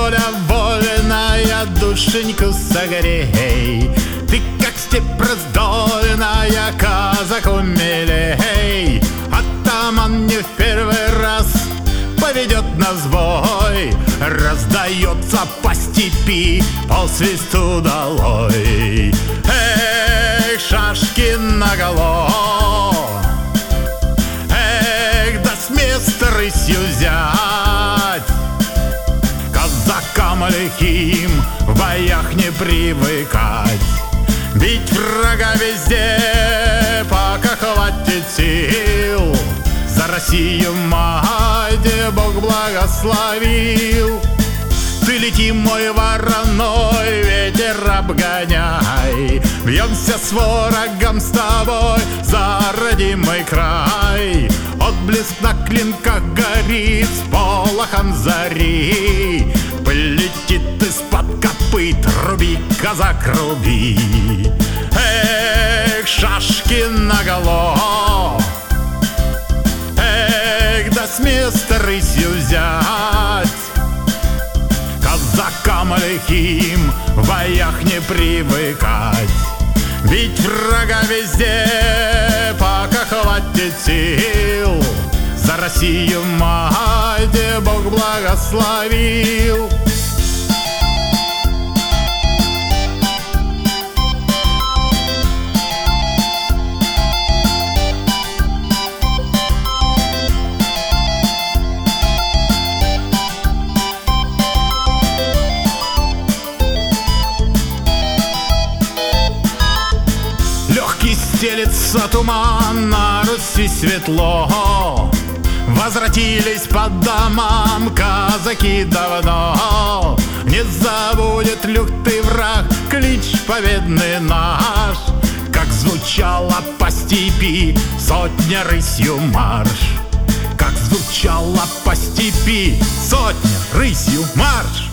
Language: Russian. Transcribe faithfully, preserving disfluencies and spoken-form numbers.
воля вольная, душеньку согрей. Ты, как степь раздольная, казаку милей. Атаман не в первый раз поведет нас в бой, раздается по степи по свисту долой. Эх, шашки наголо, эх, да с места рысью взять. Казакам лихим в боях не привыкать, бить врага везде, пока хватит сил. За Россию, мать, Бог благословил. Ты лети, мой вороной, ветер обгоняй. Бьемся с ворогом с тобой за родимый край. Отблеск на клинках горит с полохом зари. Полетит из-под копыт, руби, казак, руби. Эх, шашки наголо, эх, да с места рысью взять. Казакам лихим в боях не привыкать, бить врага везде, пока хватит сил. За Россию, мать, Бог благословил. Легкий стелится туман, на Руси светло. Возвратились по домам казаки давно. Не забудет лютый враг клич победный наш, как звучала по степи сотня рысью марш. Как звучала по степи сотня рысью марш.